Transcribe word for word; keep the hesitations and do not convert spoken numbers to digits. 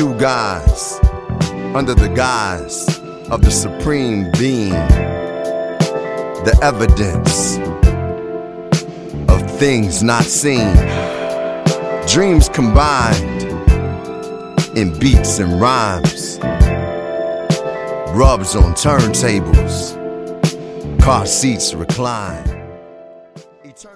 two guys under the guise of the supreme being, the evidence of things not seen, dreams combined in beats and rhymes, rubs on turntables, car seats recline.